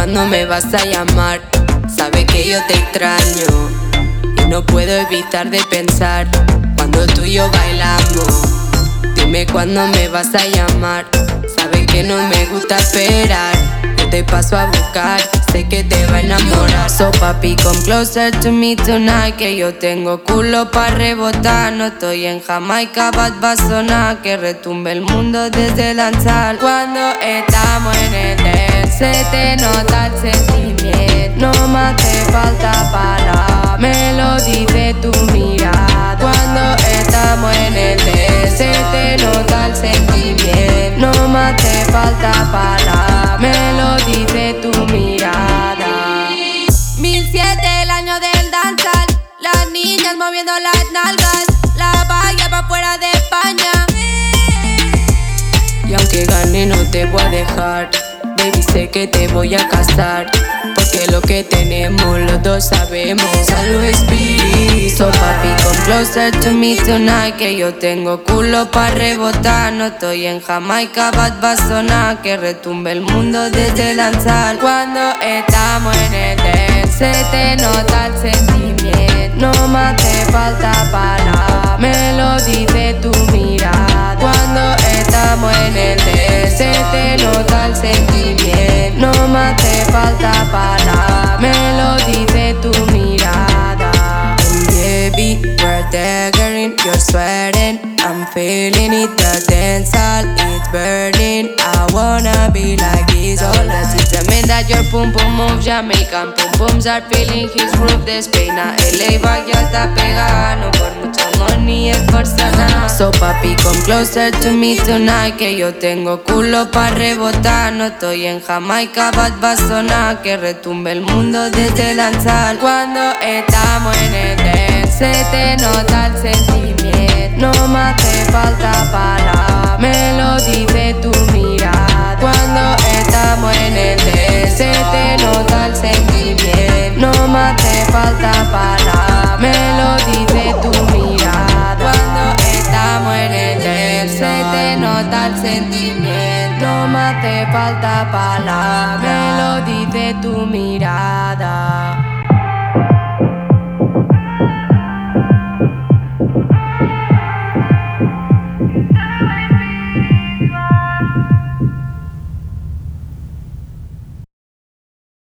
cuándo me vas a llamar. Sabes que yo te extraño y no puedo evitar de pensar cuando tú y yo bailamos. Dime cuándo me vas a llamar. Sabes que no me gusta esperar. Yo te paso a buscar, sé que te va a enamorar. So papi, come closer to me tonight, que yo tengo culo pa' rebotar. No estoy en Jamaica, bad va a sonar, que retumbe el mundo desde danzar. Cuando estamos en el dance, se te nota el sentimiento. No me hace falta palabras, me lo dice tu mirada. Cuando estamos en el dance, se te nota el sentimiento. No me hace falta palabras, me lo dice tu mirada. 2007, el año del danzal, las niñas moviendo las nalgas, la valla pa' fuera de España. Y aunque gane no te voy a dejar, baby, sé que te voy a casar, porque lo que tenemos los dos sabemos. Salud Spirit. So papi, come closer to me tonight, que yo tengo culo pa' rebotar. No estoy en Jamaica, bad va a sonar, que retumbe el mundo desde danzar. Cuando estamos en el dance, se te nota el sentimiento. No me hace falta palabras, me lo dice tu mirada. Cuando estamos en el dance, se te nota el sentimiento. No me hace falta palabras, me lo dice tu mirada. And baby, we're daggering, you're sweating, I'm feeling it, the dance hall, it's burning. I wanna be like this, all that is tremenda. Your pum pum moves, Jamaican pum pums are feeling his groove. De Spain a LA va ya está pegada, no por mucho money es fuerza nada. So papi, come closer to me tonight, que yo tengo culo pa' rebotar. No estoy en Jamaica, bad va a sonar, que retumbe el mundo desde danzar. Cuando estamos en el dance, se te nota el sentimiento. No me hace falta palabras, me lo dice tu mirada. Cuando estamos en el dance, se te nota el sentimiento. No me hace falta palabras, me lo dice tu mirada. Cuando estamos en el dance, se te nota el sentimiento. No me hace falta palabras, me lo dice tu mirada.